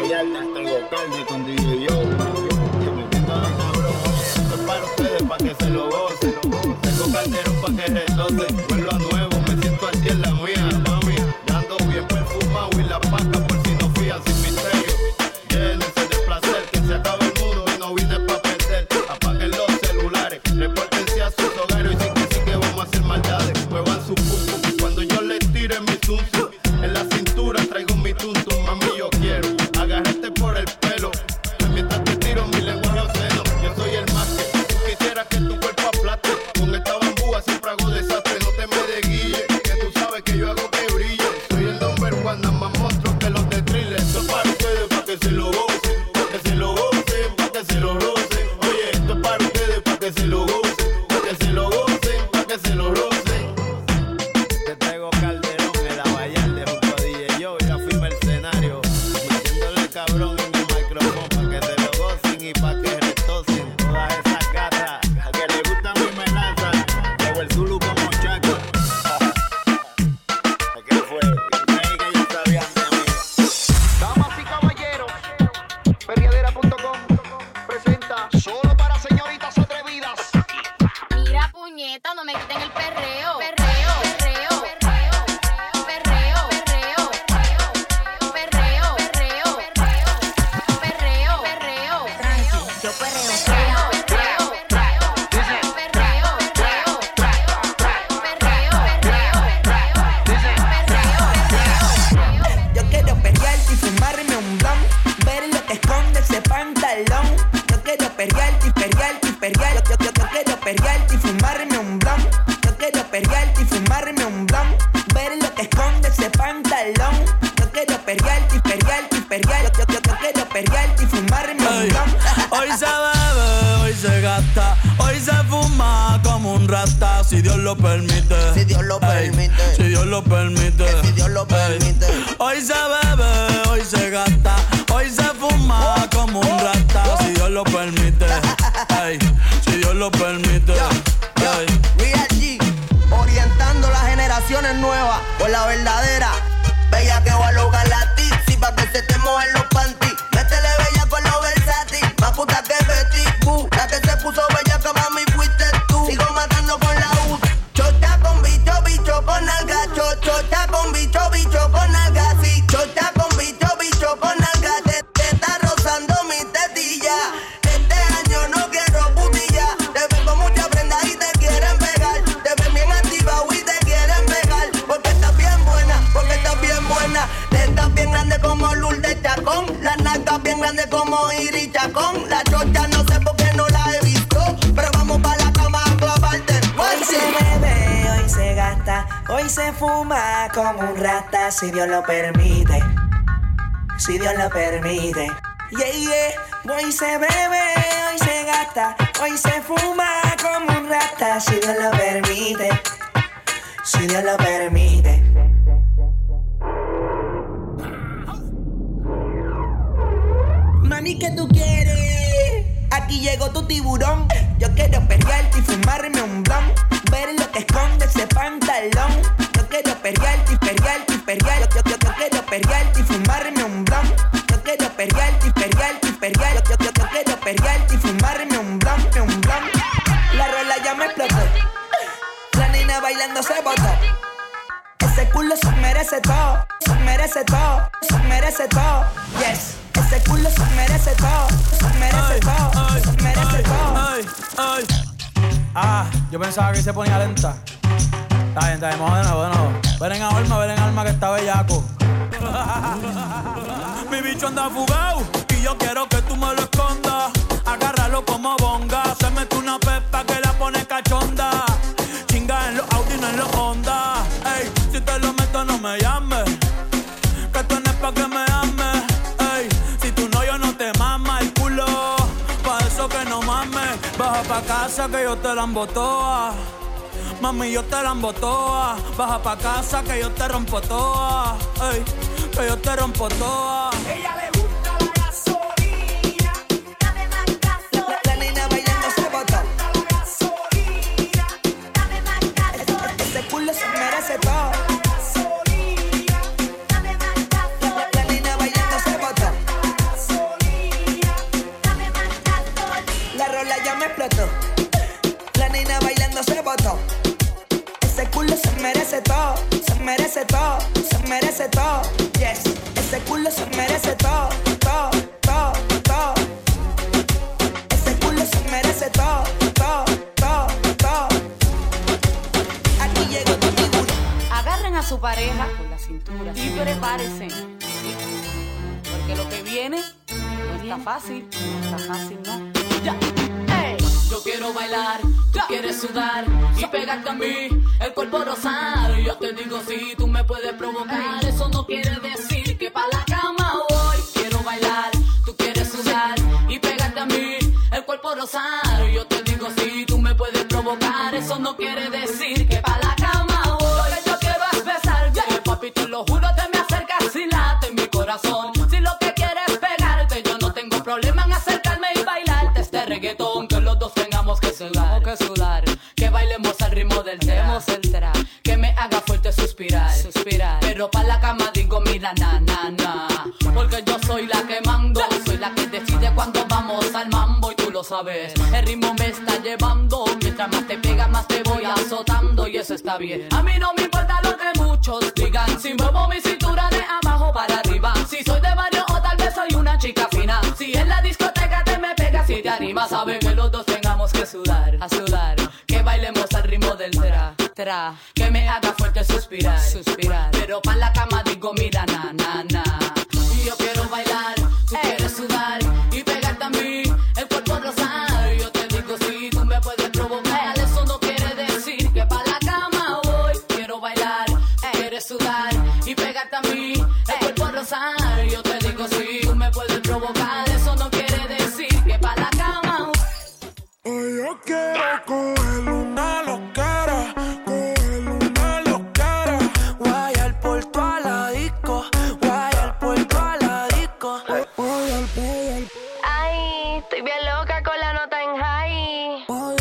Vallarta, tengo carne con DJ Yo. Que me entiendan cabrón. Esto es para ustedes, pa' que se lo gocen. Tengo calderón pa' que retocen. Vuelvo a nuevo, me siento así en la mía, mami. Ya ando bien perfumado y la paca por si no fían sin misterio. Llénense de placer, que se acaba el mundo y no vine pa' perder. Apaguen los celulares, repórtense a sus hogares y sí que vamos a hacer maldades. Muevan su pum cuando yo les tire mi zum. En la cintura traigo mi tuntum, mami yo quiero agarrarte por el pelo. Mientras te tiro mi lengua a los senos. Yo soy el más que tú quisieras que tu cuerpo aplaste. Con esta bambúa siempre hago desastre, no te me desguille, que tú sabes que yo hago que brille. Soy el number one, nada más monstruo que los de thriller. Esto es para ustedes, pa' que se lo gocen, pa' que se lo gocen, pa' que se lo rocen. Oye, esto es para ustedes, pa' que se lo gocen, pa' que se lo gocen, pa' que se lo rocen. Te traigo calderón en la Vallarta junto a DJ Yo y la fui mercenario, metiéndole cabrón en el micrófono pa' que se lo gocen y pa' que retocen todas esas gatas a que le gusta mi melaza. Llevo el Zulu como Chaco. ¿Qué fue? Creí que ya sabían de mí. Damas y caballeros, perriadera.com presenta solo para señoritas atrevidas. Mira, puñeta, no me quiten el perreo. Perreo, perreo, perreo, perreo, perreo, perreo, perreo, perreo, perreo. Tranqui, yo perreo. Perreo, perreo, perreo, perreo, Yo quiero perrearte y fumarme un blunt, ver lo que esconde ese pantalón. Yo quiero perrearte y perrearte y perrear. Yo quiero perrearte y fumarme un blunt. Yo quiero perrearte y fumarme un blunt, ver lo que esconde ese pantalón. Yo quiero perrearte y perrearte y perrear. Yo quiero perrearte y fumarme un blunt. Hoy se bebe, hoy se gasta, hoy se fuma como un rata, si Dios lo permite. Si Dios lo permite. Si Dios lo permite. Si Dios lo permite. Hoy se bebe, hoy se gasta, hoy se fuma como un rata, si Dios lo permite. Ey, si Dios lo permite. Ey. Real G, orientando las generaciones nuevas por la verdadera. Bella que va a lograr la tipsy pa' que se te mojen los panties. Métele bella con los versátil, más puta que Betty Boo. La que se puso bella que mami fuiste tú. Sigo matando con la U. Chota con bicho, bicho con alga. Chota con bicho, bicho con alga. Sí, chota con bicho, bicho con alga. Te está rozando mi tetilla. Este año no quiero putilla. Te ven con mucha prenda y te quieren pegar. Te ven bien activado y te quieren pegar. Porque estás bien buena, porque estás bien buena. Te estás bien grande como Lourdes Chacón. Las nalgas bien grandes como Iris Chacón. La chocha no sé por qué no la he visto, pero vamos pa' la cama a clavarte. Hoy se bebe, hoy se gasta, hoy se fuma como un rata, si Dios lo permite. Si Dios lo permite. Yeah, yeah. Hoy se bebe, hoy se gasta, hoy se fuma como un rata, si Dios lo permite. Si Dios lo permite. Mami, ¿qué tú quieres? Aquí llegó tu tiburón. Yo quiero perrearte y fumarme un blunt, ver lo que esconde ese pantalón. Yo quiero perrearte y perrearte y perrear. Yo quiero perrearte y fumarme un blunt. Yo quiero perrearte y perrearte y perrear. Yo quiero perrearte y fumarme un blunt, un blunt. La rola ya me explotó. La nena bailando se botó. Ese culo se merece todo, se merece todo, se merece todo. Yes. Ese culo se merece todo, se merece todo, se merece todo. Ah, yo pensaba que se ponía lenta. Está bien, vamos de nuevo. Ven en alma que está bellaco. Mi bicho anda fugado y yo quiero que tú me lo escondas. Agárralo como bonga. Se mete una pepa que la pone cachonda. Chinga en los Audi, no en los Honda. Ey, si te lo meto no me llames, que tú no es pa' que me ames. Ey, si tú no, yo no te mama el culo. Pa' eso que no mames. Baja pa' casa que yo te la embotoa. Mami, yo te la embotoa. Baja pa' casa que yo te rompo toa. Ey, que yo te rompo toa. Ella le gusta la gasolina. Dame más gasolina. La nena bailando se botó. La gasolina. Dame más gasolina. Ese culo se merece todo. La gasolina. Dame más gasolina. La nena bailando se botó. viene. No está fácil, ¿no? Ya. Hey. Yo quiero bailar, tú quieres sudar y pegarte a mí, el cuerpo rosado. Yo te digo si tú me puedes provocar. Eso no quiere decir que pa' la cama voy. Quiero bailar, tú quieres sudar y pegarte a mí, el cuerpo rosado. Yo te digo si tú me puedes provocar. Eso no quiere decir que pa' la cama voy. Lo que yo quiero es besarte, papi, te lo juro, te me acercas y late en mi corazón. Si lo que quieres es pegarte, yo no tengo problema en acercarme y bailarte este reggaetón. Que los dos tengamos que sudar, que bailemos al ritmo del tra, que me haga fuerte suspirar. Pero pa' la cama digo mira na, porque yo soy la que mando, soy la que decide cuando vamos al mambo. Y tú lo sabes, el ritmo me está llevando. Mientras más te pegas, más te voy azotando. Y eso está bien, a mí no me importa lo que muchos digan. Si muevo mi cintura de abajo para arriba, si soy de barrio o tal vez soy una chica fina. Si en la discoteca te me pegas y te animas, sabes que los dos tengamos que sudar, que bailemos al ritmo del tra, que me haga fuerte suspirar. Pero pa' la cama digo mira na. Y yo quiero bailar, tú quieres sudar y pegarte a mí, el cuerpo rosado. Yo te digo si tú me puedes provocar. Eso no quiere decir que pa' la cama voy. Quiero bailar, quieres sudar y pegarte a mí, el cuerpo rosado. Yo te digo si tú me puedes provocar. Eso no quiere decir que pa' la cama voy. Hoy yo quiero coger una loquera, guayar por toda la disco, Ay, estoy bien loca con la nota en high.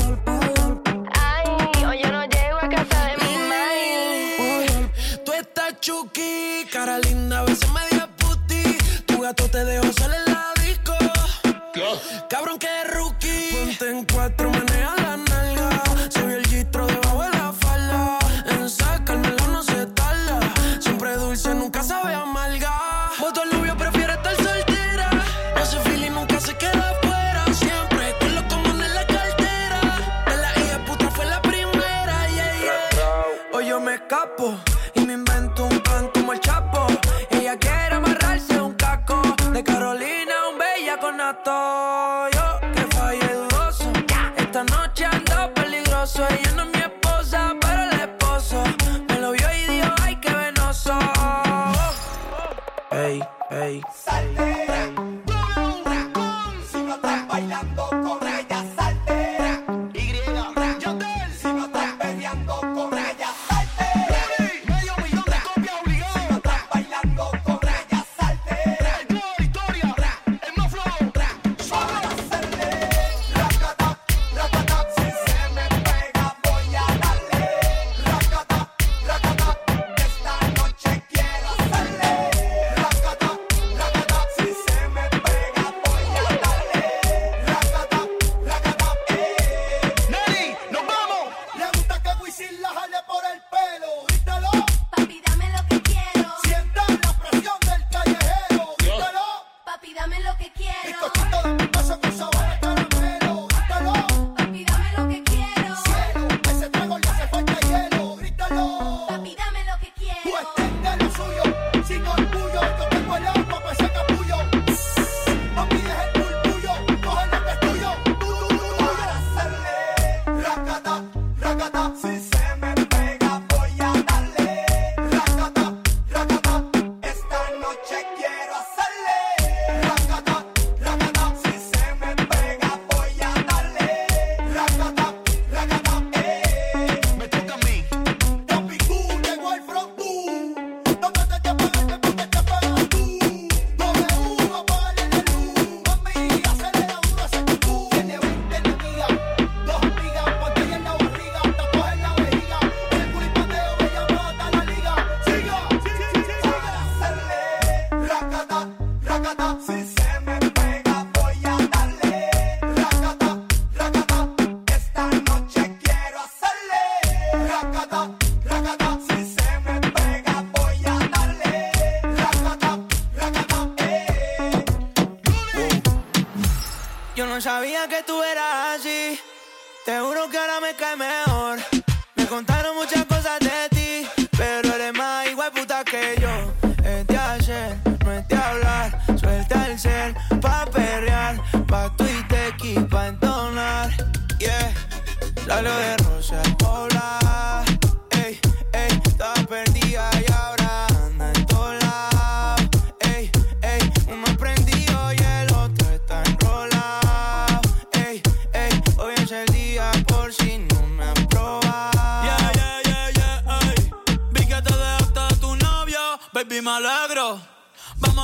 Ay, hoy yo no llego a casa de mi maíz. Tú estás chuki, cara linda, a veces media puti. Tu gato te dejó salir en la disco. Cabrón que rookie. Ponte en cuatro, menea la nalga. Se vio el gistro debajo de la falda. En sacármelo no se tarda. Siempre dulce, nunca sabe amarga. Voto al novio, prefiere estar soltera. Ese feeling nunca se queda afuera. Siempre con los comunes en la cartera. De la hija puta fue la primera, Hoy yo me escapo y me invento un plan como el Chapo. Ella quiere amarrarse un caco. De Carolina, un bellaco nato. Yo que fallé dudoso. Esta noche ando peligroso. Ella no es mi esposa, pero el esposo me lo vio y dijo, ay, qué venoso. Ey. Saltera, si no estás bailando con ella, saltera. Si no estás peleando con ella, saltera. Medio millón de copias obligado. Si no estás bailando con ella, saltera. El más flow. Solo hacerle racata, si se me pega voy a darle racata, esta noche quiero hacerle racata, si se me pega voy a darle racata, Nelly, nos vamos. Le gusta que Wisin la jale por el pelo, grítalo. Papi, dame lo que quiero. Sienta la presión del callejero, grítalo. Papi, dame lo que quiero. Bizcochito de mi paso con sabor de caramelo, grítalo. Papi, dame lo que quiero. Cielo, ese trago le hace falta hielo, grítalo. Papi, dame lo que Tú quiero. extiende lo suyo, sin orgullo, yo tengo el agua para ese capullo. Papi, deja el tuyo, coge lo que es tuyo. Para hacerle racata, si se me pega voy a darle racata, esta noche quiero hacerle racata, si se me pega voy a darle racata, Me toca a mí. Papi, llegó el front tú. No trates de apagarte porque te apagas tú. W, apágale la luz. Mami, acelera duro ese tutú. Tiene 20 enemigas, 2 amigas, pantalla en la barriga, tatuaje en la vejiga. En el culipateo ella mata la liga. Siga, para hacerle racata, si se me pega voy a darle racata, esta noche quiero hacerle racata, si se me pega voy a darle racata, Yo no sabía que tú eras así. Te juro que ahora me cae mejor. Me contaron muchas cosas de ti, pero eres más igual puta que yo. Es de hacer, no es de hablar. Suelta el cel.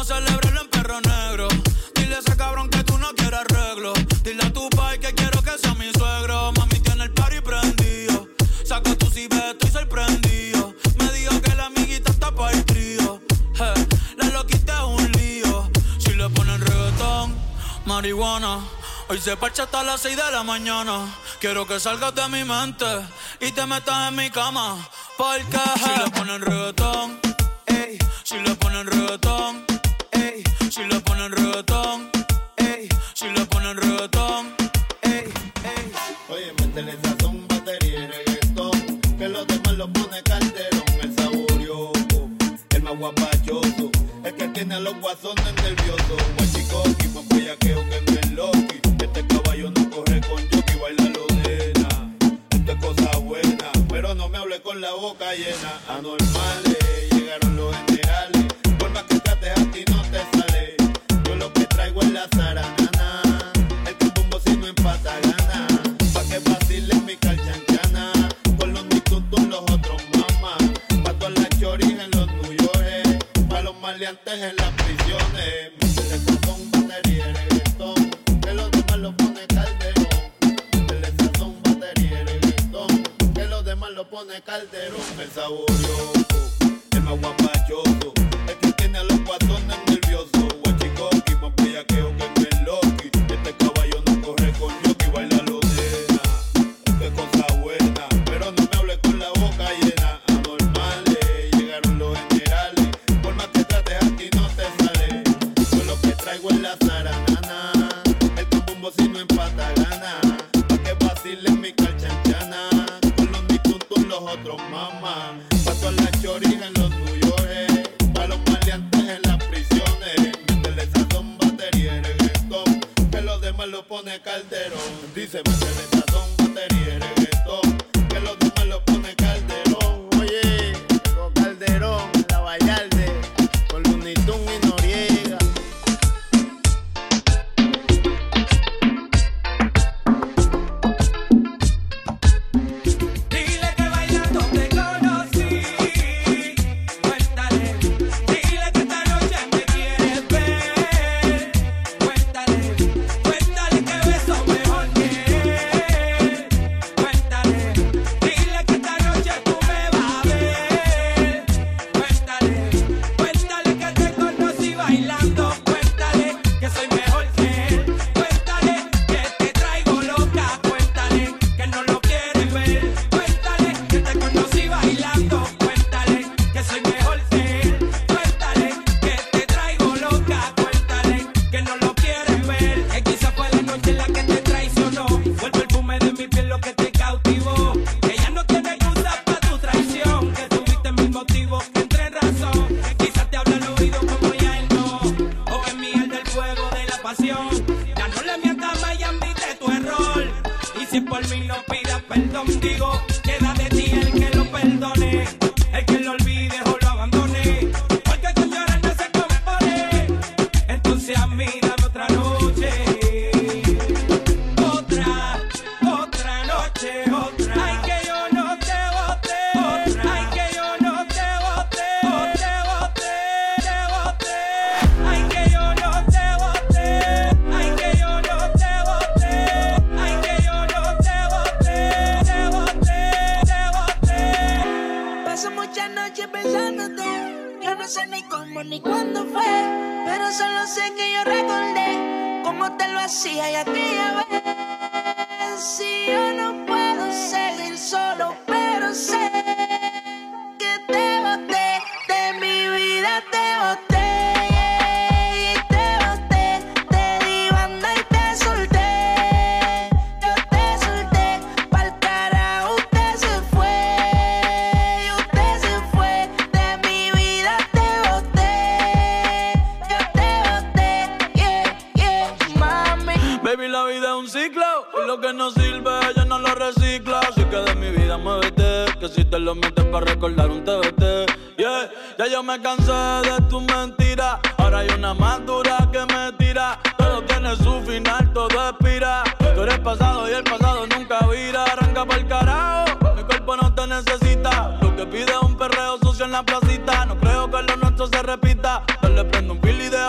Vamos a celebrarlo en Perro Negro. Dile a ese cabrón que tú no quieres arreglo. Dile a tu pai que quiero que sea mi suegro. Mami tiene el party prendido. Saca tu ciber, estoy sorprendido. Me dijo que la amiguita está para el trío. La loquita es un lío. Si le ponen reggaetón, marihuana. Hoy se parcha hasta las 6 de la mañana. Quiero que salgas de mi mente y te metas en mi cama. Porque si le ponen reggaetón, ey. Si le ponen reggaetón, ey. Si le ponen reggaetón, ey. Si le ponen reggaetón, ey, ey. Oye, métele sazón, batería y reggaetón. Que los demás lo pone Calderón. El saborioso, el más guapachoso. El que tiene a los guasones nerviosos. Guachicoqui, más bellaqueo que en el Loki. Este caballo no corre con jockey, baila lo nena. Esto es cosa buena, pero no me hable con la boca llena. Anormales, llegaron los generales. Por más que trates a ti no te sale. Yo lo que traigo es la zaranana. El que tumbo si no empata gana. Pa' que vacilen mi calchanchana. Con los nitutos los otros mamás. Pa' todas las choris en los New York. Pa' los maleantes en las prisiones. Métele sazón, batería y reggaetón. Que los demás lo pone Calderón. Métele sazón, batería y reggaetón. Que los demás lo pone Calderón. El saborioso, el más guapachoso. El que tiene a los guatones nerviosos. Guachicoqui, más bellaqueo que en el Loki. Este caballo no corre con jockey, baila lo nena. Esto es cosa buena, pero no me hable con la boca llena. Anormales, llegaron los generales. Por más que trates a ti no te sale. Yo lo que traigo es la zaranana. El tumbo si no empata gana. Pa' que vacilen mi calchanchana. Con los nitutos los otros mamás. Pa' todas las choris en los New York. Pa' los maleantes en las prisiones. Métele sazón, batería y reggaetón. Que los demás lo pone Calderón. Dice métele sazón, batería y reggaetón. Que los demás lo pone Calderón. Oye, llegó Calderón, la Vallarde. Con Looney Tunes y Noriega. Dile que bailando te conocí. Cuéntale, dile que esta noche me quieres ver. Cuéntale, cuéntale que beso mejor que él. Cuéntale, dile que esta noche tú me vas a ver. Cuéntale, cuéntale que te conocí bailando. Cuéntale que soy mejor que él. Cuéntale que te traigo loca. Cuéntale que no lo quieres ver. Cuéntale que te conocí bailando. Cuéntale que soy mejor que él. Cuéntale que te traigo loca. Cuéntale que no lo quieres ver. Que quizá fue la noche en la que te traicionó. Fue el perfume de mi piel lo que te cautivó. Que ya no tiene excusa para tu traición. Que tuviste mil motivos que entre en razón. Que quizás te habla al oído como ya él no. O en mí el del fuego de la pasión. Ya no le mientas más y admite tu error. Y si por mí no pidas perdón, digo, queda de ti el que lo perdone. El que lo olvide o lo abandone. Porque con llorar no se compone. Entonces a mí dame otra noche. Otra noche, otra. Ay, que yo no te boté. Otra. Ay, que yo no te boté. Te boté. Ay, que yo no te boté. Ay, que yo no te boté. Ay, que yo no te boté. Te boté. Paso muchas noches pensándote. Yo no sé ni cómo ni cuándo fue, pero solo sé que yo recordé cómo te lo hacía y aquella vez. Si yo no puedo seguir solo, pero sé que te boté, de mi vida te boté. Y te boté, te di banda y te solté. Yo te solté, pa'l carajo usted se fue. Y usted se fue, de mi vida te boté. Yo te boté, yeah, mami. Baby, la vida es un ciclo y lo que no sirve ya no lo recicla. Así que de mi vida muévete, que si te lo metes para recordar un TBT. Yeah, ya yo me cansé de tus mentiras. Ahora hay una más dura que me tira. Todo tiene su final, todo expira. Tú eres pasado y el pasado nunca vira. Arranca pa'l carajo, mi cuerpo no te necesita. Lo que pide es un perreo sucio en la placita. No creo que lo nuestro se repita. Yo le prendo un pili de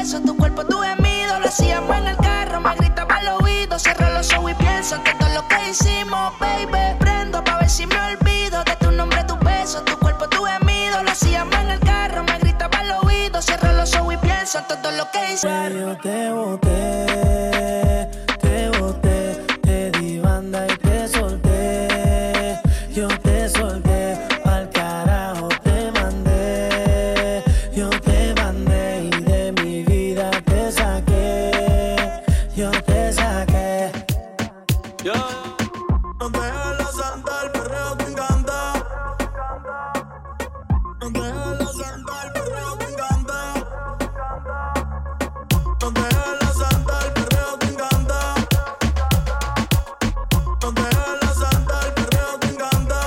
besos, tu cuerpo, tu gemido. Lo hacíamos en el carro, me gritaba al oído. Cierro los ojos y pienso en todo lo que hicimos, baby. Prendo pa' ver si me olvido de tu nombre, tu beso, tu cuerpo, tu gemido. Lo hacíamos en el carro, me gritaba al oído. Cierro los ojos y pienso en todo lo que hicimos. Yo te boté, te di banda y te solté. Yo te solté, pa'l carajo te mandé. Yo te mandé y de mi vida te saqué. Yo te saqué. No te dejes santa, el perreo te encanta. No te dejes santa, el perreo te encanta. No te dejes santa, el perreo te encanta. No te dejes santa, el perreo te encanta.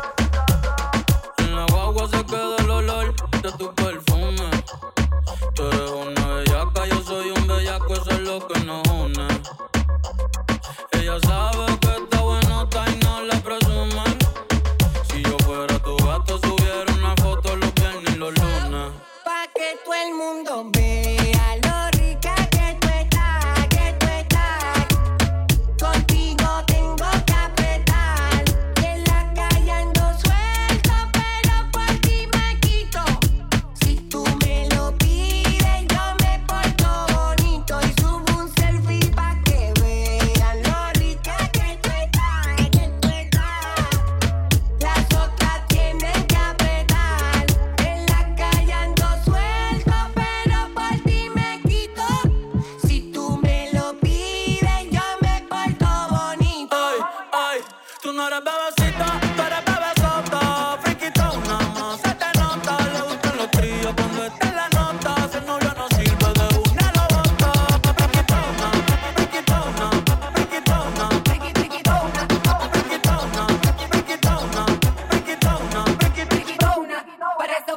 En la guagua se queda el olor de tu perfume. Tú eres una bellaca, yo soy un bellaco, eso es lo que nos une. Ella sabe que está buenota y no le presumen. Si yo fuera tu gato, subiera una foto los viernes y los lunes. Pa' que todo el mundo vea lo rica que tú estás, que tú estás. Contigo tengo que apretar. Y en la calle ando suelto, pero por ti me quito. Si tú me lo pides, yo me porto bonito. Y subo un selfie pa' que vean lo rica que tú estás, que tú estás. Las otras tienen que apretar. En la calle ando suelto, pero por ti me quito. Si tú me lo pides, yo me porto bonito. Ay, ay, tú no eres bebecita, tú eres bebesota. Friquitona, más se te nota. Le gustan los tríos cuando está en la nota. Si el novio no sirve de una lo bota. Friquitona, friquitona, friquitona. Friquitona, Friquitona, friquitona, friquitona, friquitona. por eso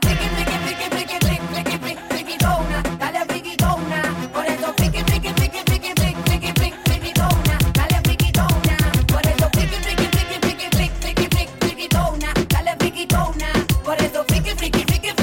friquitona, dale friquitona. Por eso friquitona, dale friquitona. Por eso friquitona, dale friquitona. Por eso friquitona,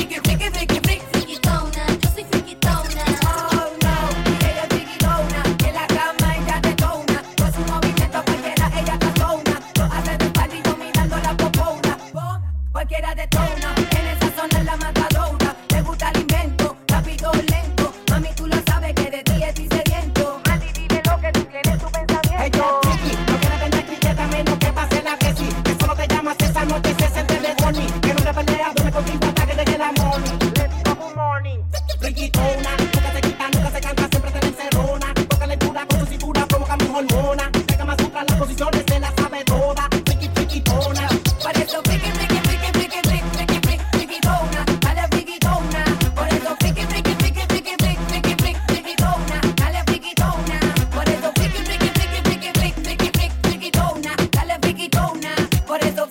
yo soy friquitona. Oh no, ella es friquitona. En la cama ella detona. Con su movimiento cualquiera ella tatona. Lo hace de party dominando la popona. Cualquiera detona. En esa zona es la matadora. Le gusta el invento, rápido o lento. Mami, tú lo sabes que de ti estoy sediento. Mami, dime lo que tú tienes tu pensamiento. Hey yo, Ricky, no quieres tener criqueta menos que pase la que sí. Que solo te llamas esa noche y se siente de horny. Que no te peleas, duerme contigo hasta que llegue la morning. Let's go good morning. Riquitona, nunca se quita, nunca se canta, siempre te la encerrona. Toca la altura con tu cintura, provoca mi hormona. Deja más otra las posiciones, se la sabe toda. Friquitona. Por eso friquitona, dale friquitona. Por eso friquitona, dale friquitona. Por eso friquitona, dale friquitona. Por eso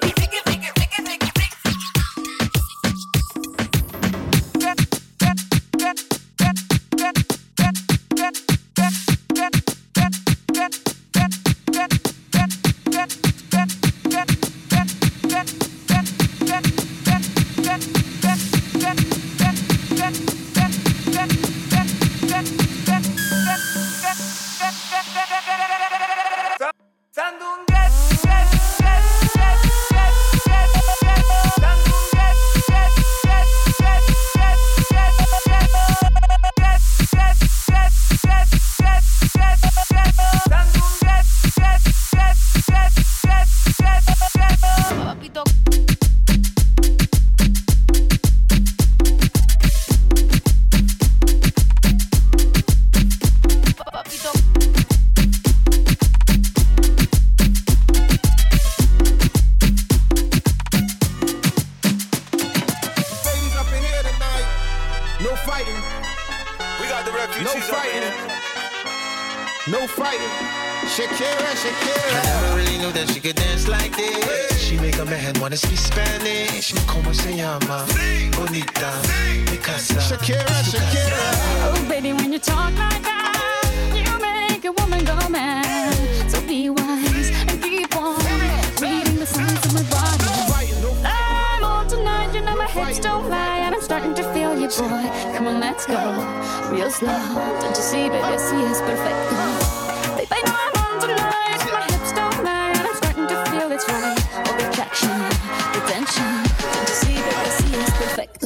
no fighting. Shakira, Shakira. I never really knew that she could dance like this. She make a man wanna speak Spanish. Como se llama? Bonita, mi casa. Shakira, Shakira. Oh, baby, when you talk like that, you make a woman go mad. So be wise and keep on reading the signs of my body. I'm on tonight, you know my hips don't lie, and I'm starting to feel your boy. Come on, let's go. Real slow. Don't you see, baby, sí es perfecto. Baby, I know I'm on tonight. My hips don't lie, and I'm starting to feel it's right. All the attraction, the tension. Don't you see, baby, sí es perfecto.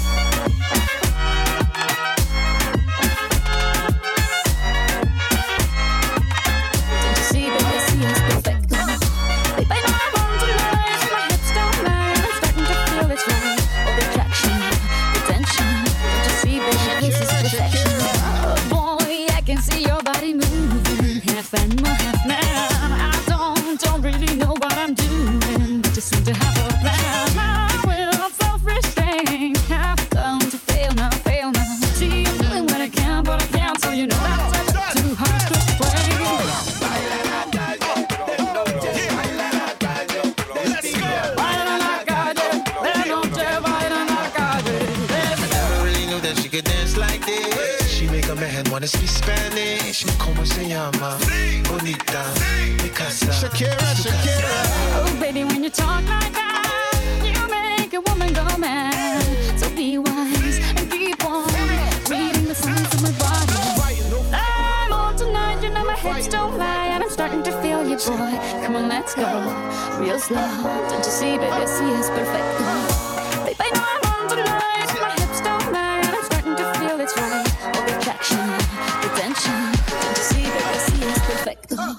Wanna speak Spanish? ¿Cómo se llama? Bonita, mi casa. Shakira, Shakira. Oh, baby, when you talk like that, you make a woman go mad. So be wise and keep on reading the signs of my body. I'm on tonight, you know my hips don't lie, and I'm starting to feel you, boy. Come on, let's go. Real slow. Don't you see, baby, sí es perfecto. Baby, I know I'm on tonight, my hips don't lie, and I'm starting to feel it's right. All the attraction. Attention, don't you see, baby, sí es perfecto. Don't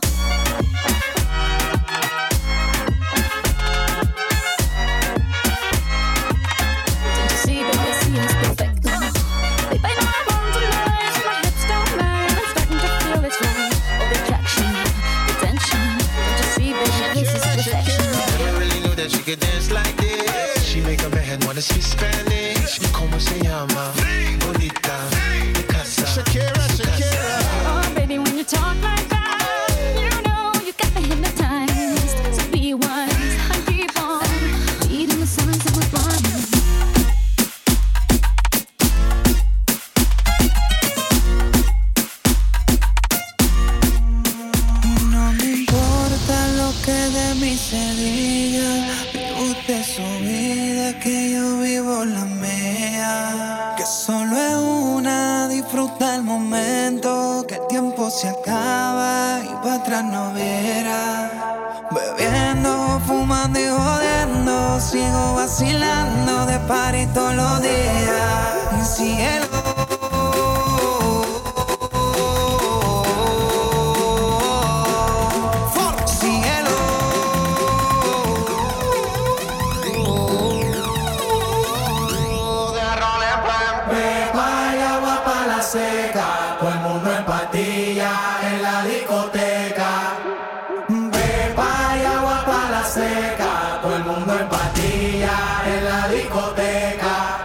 you see, baby, sí es perfecto. Baby, I know I'm on tonight, my hips don't lie, and I'm starting to feel it's right. All the attraction, attention, don't you see, baby, this is perfection. Never really knew that she could dance like this. She make a man wanna speak Spanish. ¿Cómo se llama? Bonita, mi casa. Shakira, Shakira. Oh, baby, when you talk like that, you know you got me hypnotized. So be wise and keep on reading the signs of my body. No me importa lo que de mí se diga. Vive usted su vida, que yo vivo la mía. Que solo es una, disfruta el momento, que el tiempo se acaba y para atrás no viera. Bebiendo, fumando y jodiendo, sigo vacilando de party todos los días. Y cielo, todo el mundo en patilla en la discoteca. Pepa y agua para la seca, todo el mundo en patilla en la discoteca.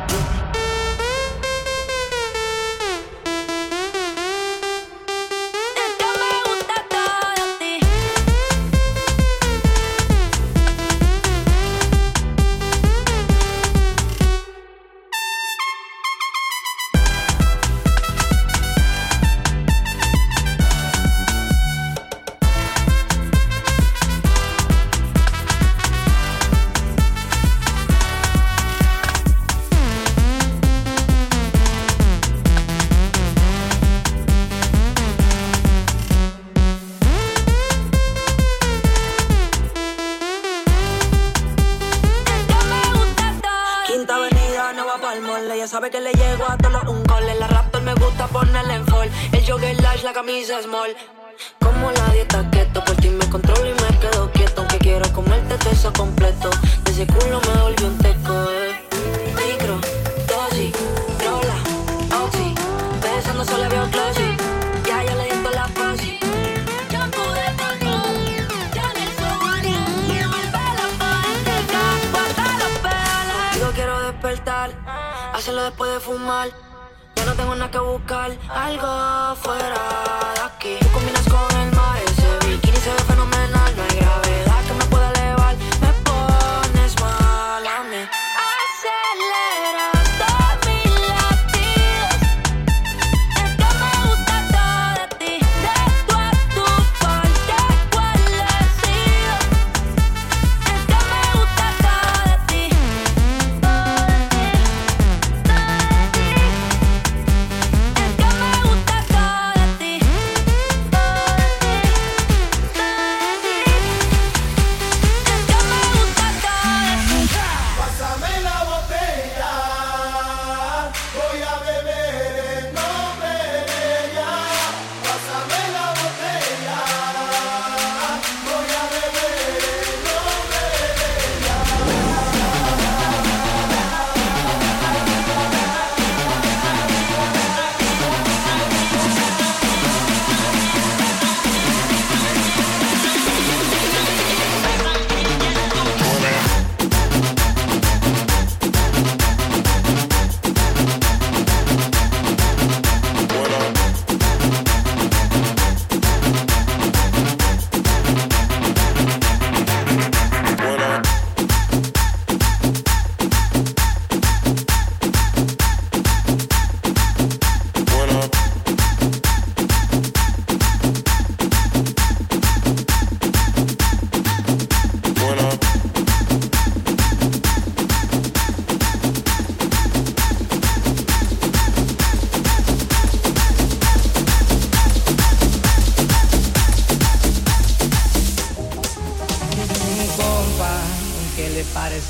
Sabe que le llego a todos un gol. En la rapper me gusta ponerle en fall. El jogger large, la camisa small. Como la dieta keto, por ti me controlo y me quedo quieto. Aunque quiero comerte todo eso completo. De ese culo me volvió un teco, Micro, dosis, rola, oxi. Besando solo veo glossy. Ya yo le di toda la posi. Yo pude control. Ya en el sobario. Me vuelve la política. Guarda los pedales. Yo quiero despertar. Hacerlo después de fumar. Ya no tengo nada que buscar. Algo fuera de aquí. Tú combinas con el mar. Ese bikini se ve fenomenal. No hay gravedad que me pueda elevar. Me pones mal a mí. Acelera todos mis latidos. Es que me gusta todo de ti. De tu a tu parte cual decido. Es que me gusta todo de ti.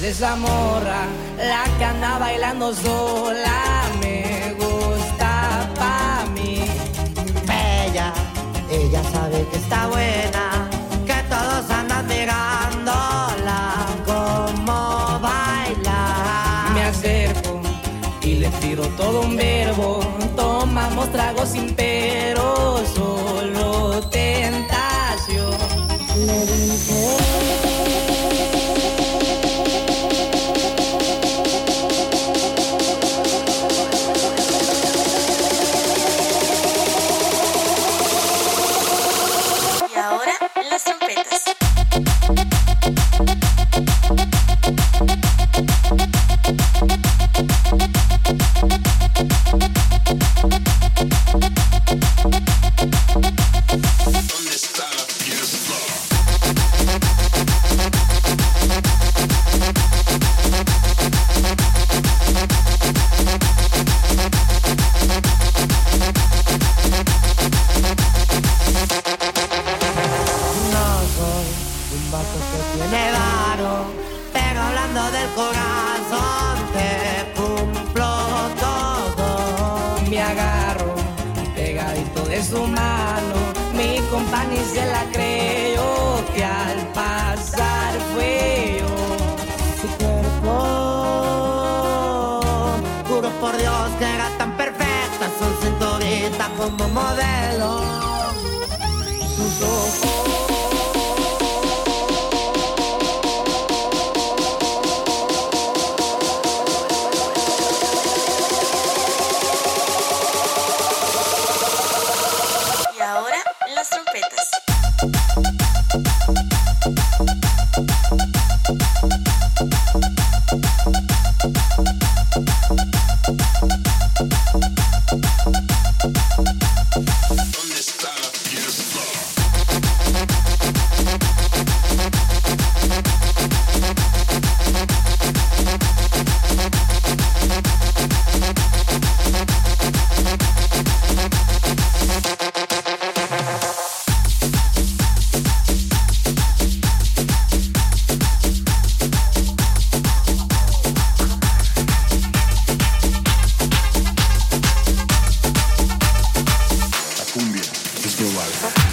esa morra, la que anda bailando sola, me gusta pa' mí. Bella, ella sabe que está buena, que todos andan mirándola como baila. Me acerco y le tiro todo un verbo, tomamos tragos sin pero, solo tentación. Le dije Y ahora las trompetas. ¿Dónde está la fiesta? no soy un vato que tiene varo, pero hablando del corazón te cumplo todo. Me agarro pegadito de su mano, mi compa ni se la creyó, que al pasar fue yo. Su cuerpo, juro por Dios que era tan perfecta, su cinturita como modelo. Sus ojos Y ahora las trompetas. ¿Dónde está la fiesta? La cumbia es global.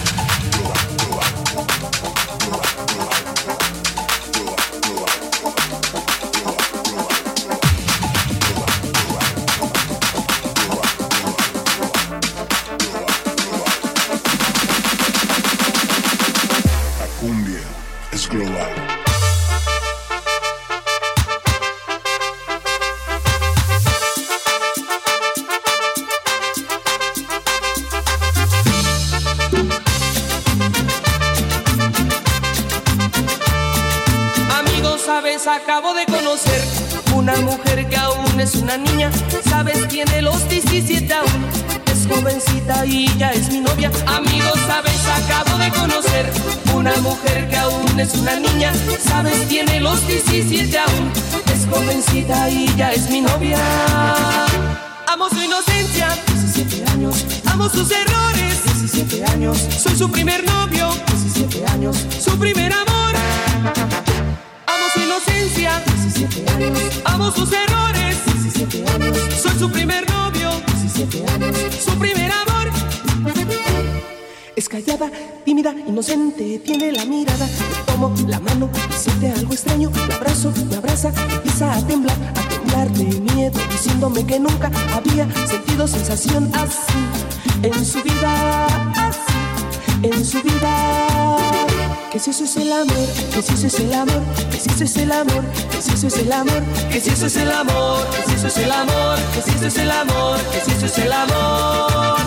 La cumbia es global. Amigos, sabes, acabo de conocer una mujer que aún es una niña. Sabes, tiene los 17 aún, es jovencita y ya es mi novia. Amigos, sabes, acabo de conocer una mujer que aún es una niña. Sabes, tiene los 17 aún, es jovencita y ya es mi novia. Amo su inocencia, 17 años. Amo sus errores, 17 años. Soy su primer novio, 17 años. Su primer amor. Amo su inocencia, 17 años. Amo sus errores, 17 años. Soy su primer novio, 17 años. Su primer amor. Es callada, tímida, inocente, tiene la mirada. Le tomo la mano y siente algo extraño. La abrazo, me abraza, empieza a temblar de miedo, diciéndome que nunca había sentido sensación así en su vida, así en su vida. Que si eso es el amor, que si eso es el amor, que si eso es el amor, que si eso es el amor, que si eso es el amor, que si eso es el amor, que si eso es el amor, que si eso es el amor.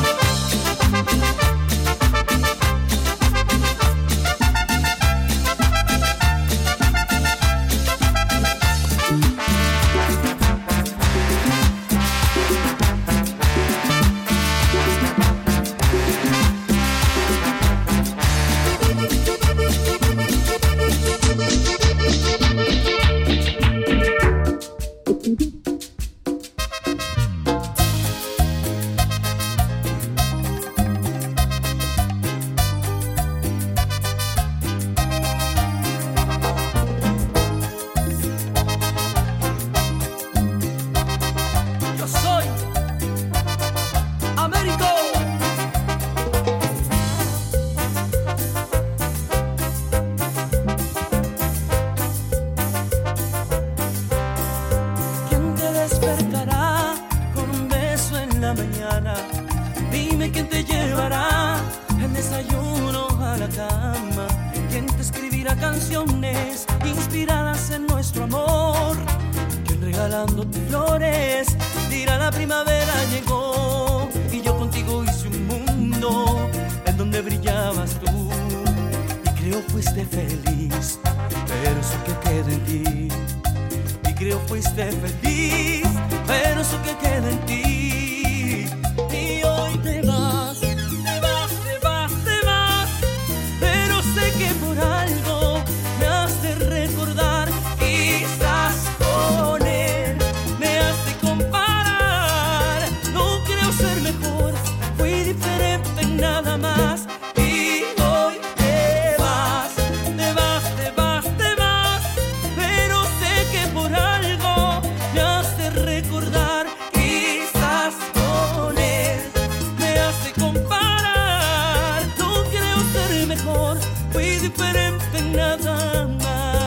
la mañana. Dime quién te llevará el desayuno a la cama. Quién te escribirá canciones inspiradas en nuestro amor. Quién regalándote flores dirá la primavera llegó. Y yo contigo hice un mundo en donde brillabas tú. Y creo fuiste feliz, pero eso que queda en ti. Y creo fuiste feliz, pero eso que queda en ti. Y hoy te vas, te vas, te vas, te vas. Pero sé que por algo me has de recordar. Quizás con él me has de comparar. No creo ser mejor, fui diferente en nada más. Y hoy te vas, te vas, te vas, te vas. Pero sé que por algo me has de recordar. Quizás con él me has de comparar. No creo ser mejor, fui diferente en nada más.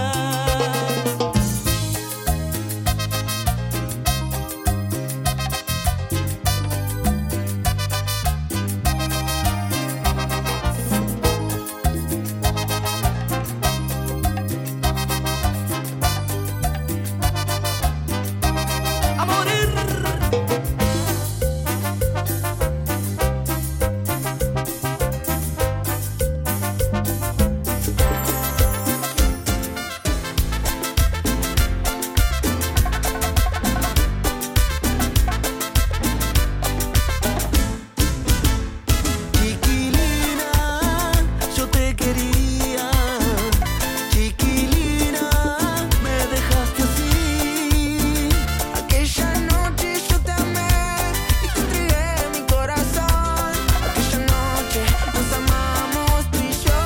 A morir. Chiquilina, yo te quería. Chiquilina, me dejaste así. Aquella noche yo te amé y te entregué mi corazón. Aquella noche nos amamos tú y yo.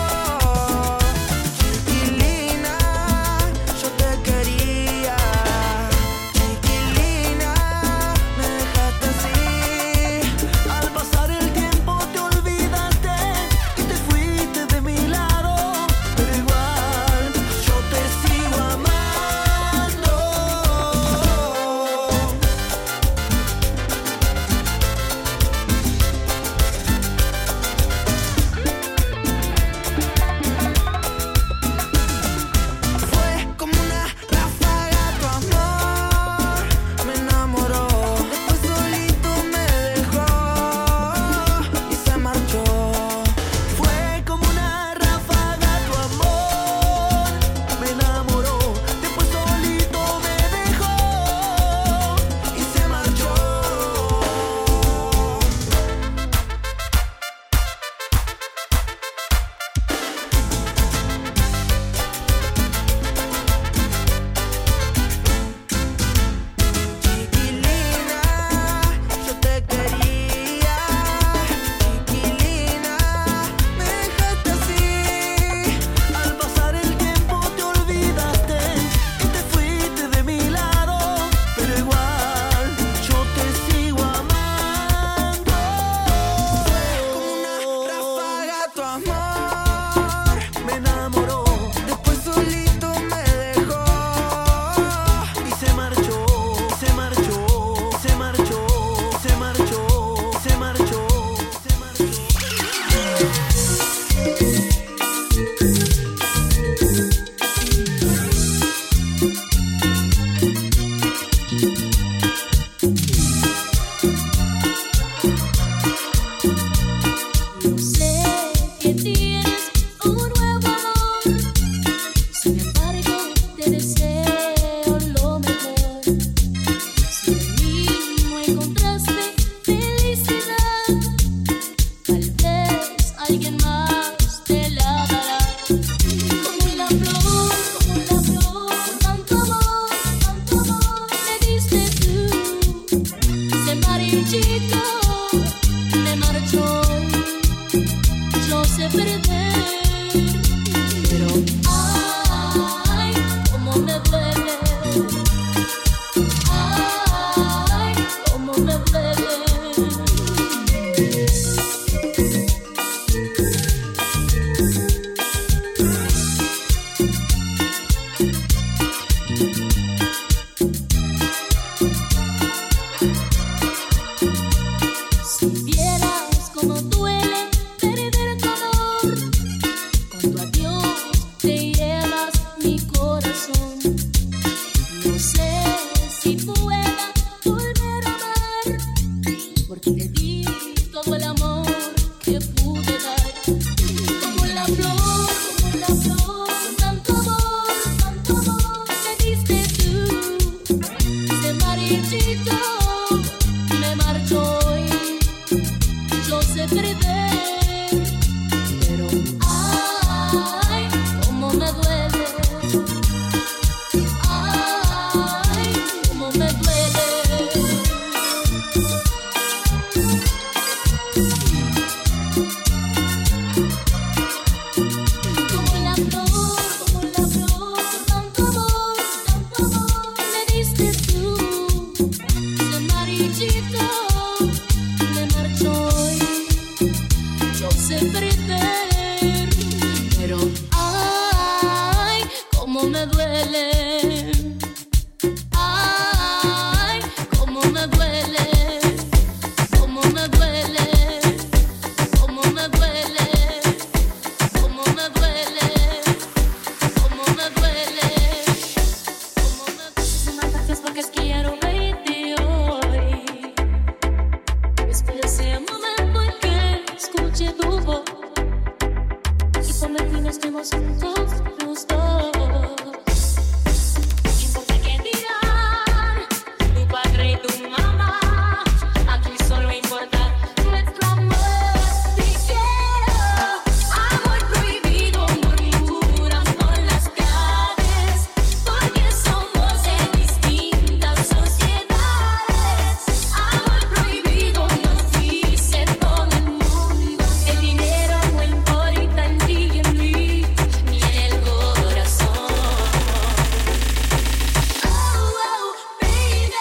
Chiquilina, yo te quería. Chiquilina, me dejaste así. Al pasar el tiempo te olvidaste y te fuiste de mi lado, pero igual yo te sigo amando. Fue como una ráfaga tu amor, me enamoró. Después solito me dejó y se marchó. Fue como una ráfaga tu amor, me enamoró. Después solito me dejó y se marchó. Chiquilina, yo te quería. Chiquilina, me dejaste así. Al pasar el tiempo te olvidaste y te fuiste de mi lado, pero igual yo te sigo amando. Fue como una ráfaga tu amor, me enamoró. Después solito me dejó y se marchó, se marchó, se marchó, se marchó, se marchó, se marchó. Yo sé que tienes un nuevo amor, sin embargo te deseo lo mejor. Si en mí no encontraste felicidad, tal vez alguien más te la dará. Como la flor, tanto amor me diste tú. Se marchito, me marchó. Yo sé perder, pero ay, cómo me duele. Ay, cómo me duele. porque te di todo el amor que pude dar. Como la flor, tanto amor me diste tú. Se marchito, me marchó y yo sé perder, pero ay, cómo me duele. Ay, cómo me duele. Como la flor, tanto amor me diste tú. Se marchito, me marchó y yo sé perder, pero ay, cómo me duele. Ay, cómo me duele. Cómo me duele. Cómo me duele. Cómo me duele. Cómo me duele. Si me atacas porque quiero verte hoy. Espero ese momento en que escuche tu voz y cuando al fin estemos juntos los dos. No importa qué dirán tu padre y tu mamá, aquí solo importa nuestro amor. Te quiero, amor prohibido, murmuran por las calles, porque somos de distintas sociedades. Amor prohibido nos dice todo el mundo. El dinero no importa en ti y en mí, ni en el corazón. Oh, oh, baby.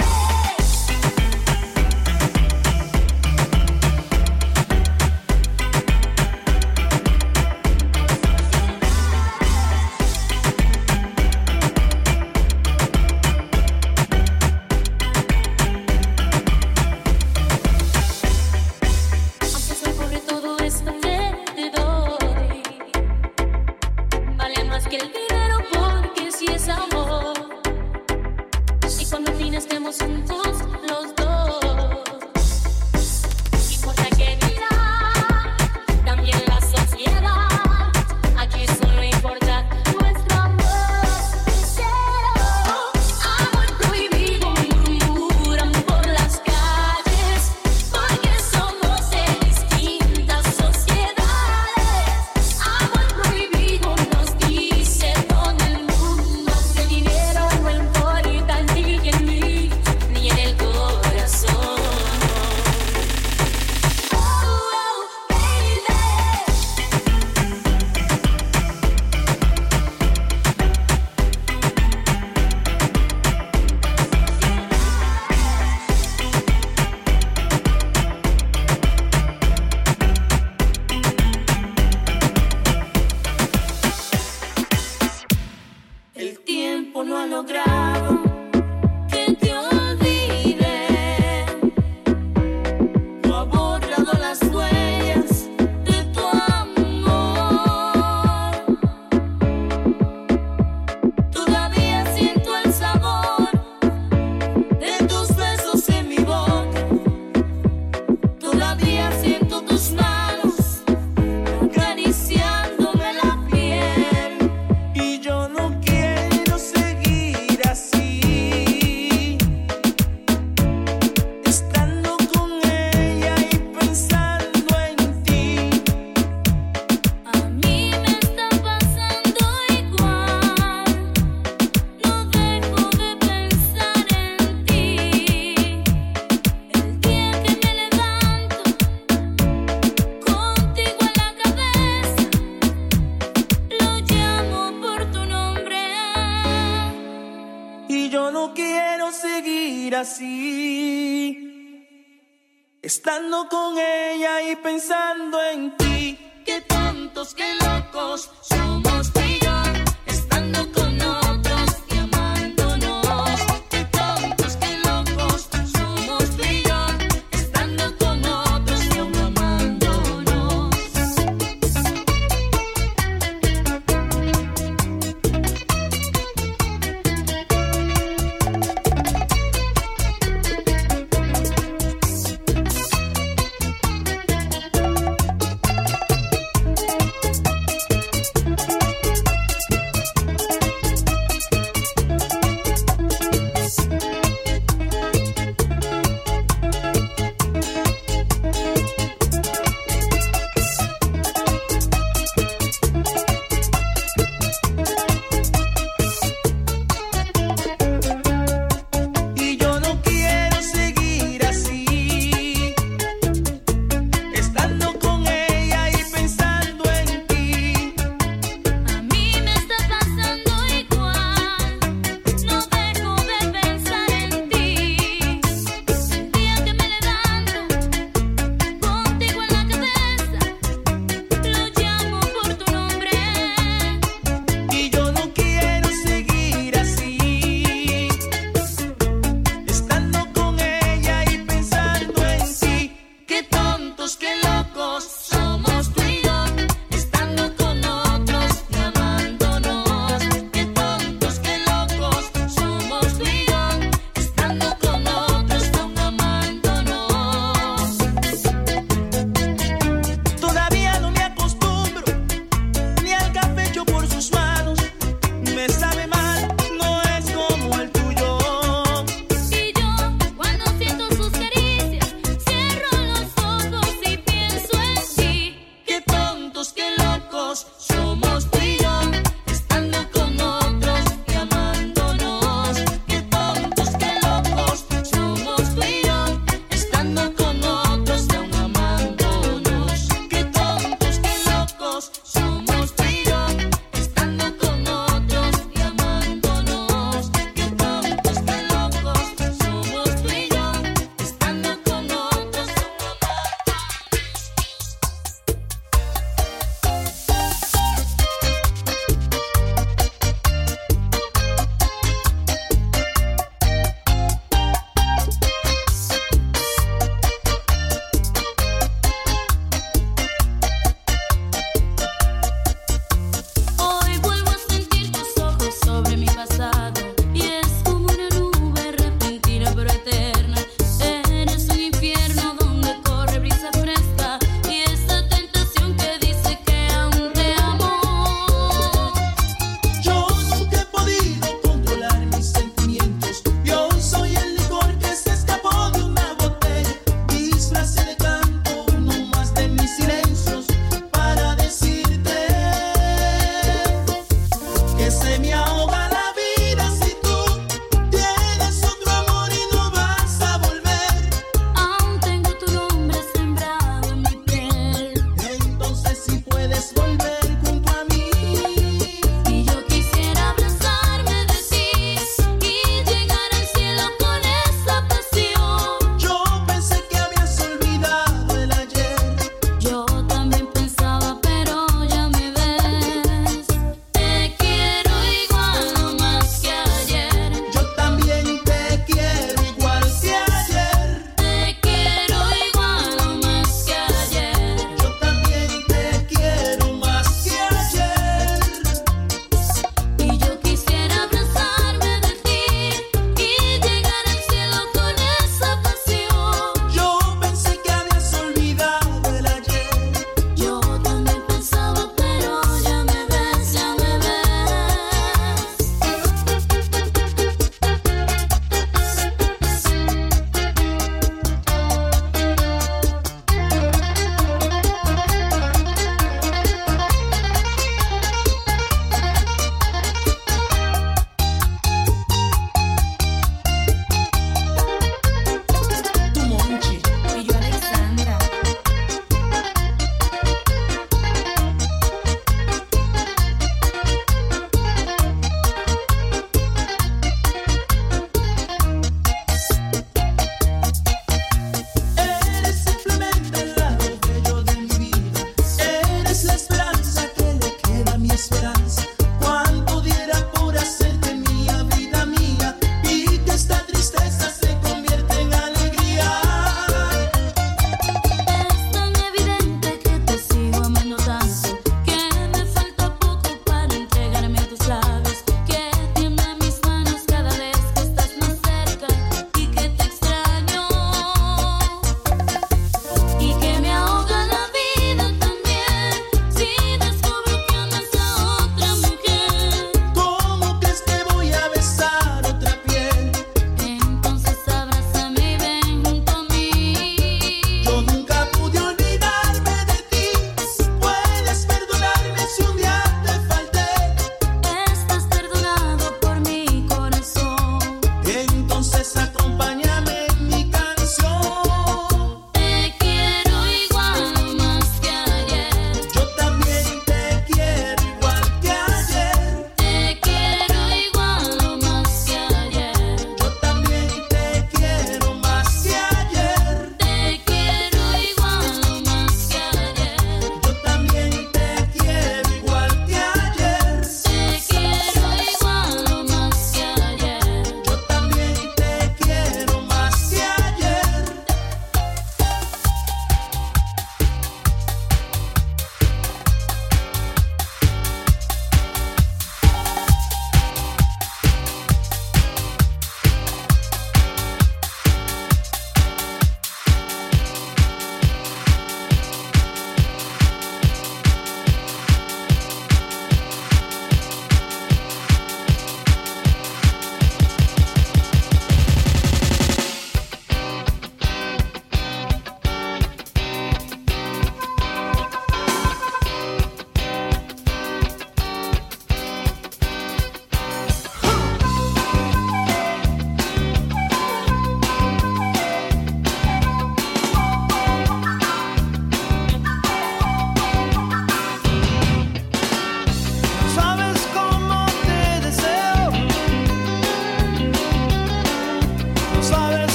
Aunque soy pobre, todo esto que te doy vale más que el dinero, porque si es amor. Y cuando al fin estemos juntos los dos, no importa qué dirá también la sociedad, aquí solo importa nuestro amor. Te quiero, amor prohibido, murmuran por las calles, porque somos de distintas sociedades. Amor prohibido nos dice todo el mundo. El dinero no importa en ti y en mí, ni en el corazón. Oh, oh, baby. El tiempo no ha logrado que te olvide, no ha borrado las huellas de tu amor. Todavía siento el sabor de tus besos en mi boca, todavía siento tus manos acariciándome la piel. Y yo no quiero seguir así, estando con ella y pensando en ti. A mí me está pasando igual, no dejo de pensar en ti. El día que me levanto contigo en la cabeza, lo llamo por tu nombre. Y yo no quiero seguir así, estando con ella y pensando en ti. Qué tontos, qué locos somos.